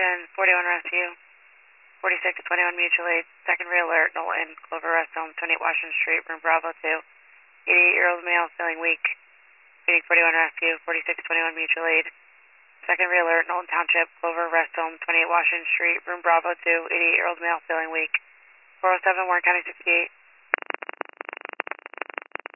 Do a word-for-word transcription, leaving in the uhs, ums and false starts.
ten forty-one Rescue, forty-six twenty-one Mutual Aid, second re-alert, Knowlton, Clover Rest Home, twenty-eight Washington Street, room Bravo two, eighty-eight-year-old male feeling weak, Phoenix forty-one Rescue, forty-six twenty-one Mutual Aid, second re-alert, Knowlton Township, Clover Rest Home, twenty-eight Washington Street, room Bravo two, eighty-eight-year-old male feeling weak, four oh seven Warren County sixty-eight.